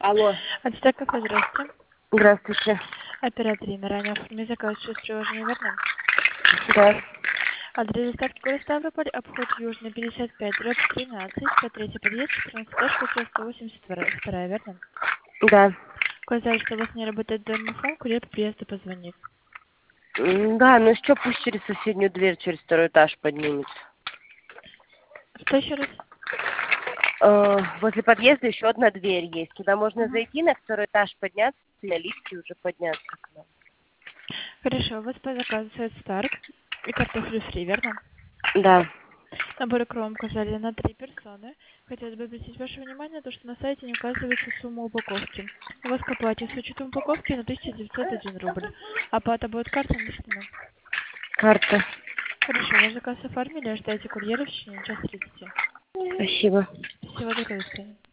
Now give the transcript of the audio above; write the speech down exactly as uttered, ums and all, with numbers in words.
Алло. Ацтек кафе, здравствуйте. Здравствуйте. Оператор Инна, ранее оформили заказ через приложение верно? Да. Адрес доставки город Ставрополь, обход Южный, пятьдесят пять, дробь тринадцать, сто третий подъезд, четырнадцать этаж, квартира сто восемьдесят два, верно? Да. Сказали, что у вас не работает домофон, курьер по приезду позвонит. М, Да, ну что, пусть через соседнюю дверь, через второй этаж поднимется. Что еще раз? Э, возле подъезда еще одна дверь есть. Туда можно Угу. зайти, на второй этаж подняться, на лифте уже подняться к нам. Хорошо, у вас по заказу сайт Старк и картофель фри, верно? Да. Набор кром указали на три персоны. Хотелось бы обратить ваше внимание, то, что на сайте не указывается сумма упаковки. У вас к оплате с учетом упаковки на тысяча девятьсот один рубль. Оплата будет картой наличными. Карта. Хорошо, ваш заказ оформили, ожидайте курьера в течение часа тридцати. Спасибо. Всего доброго, до свидания.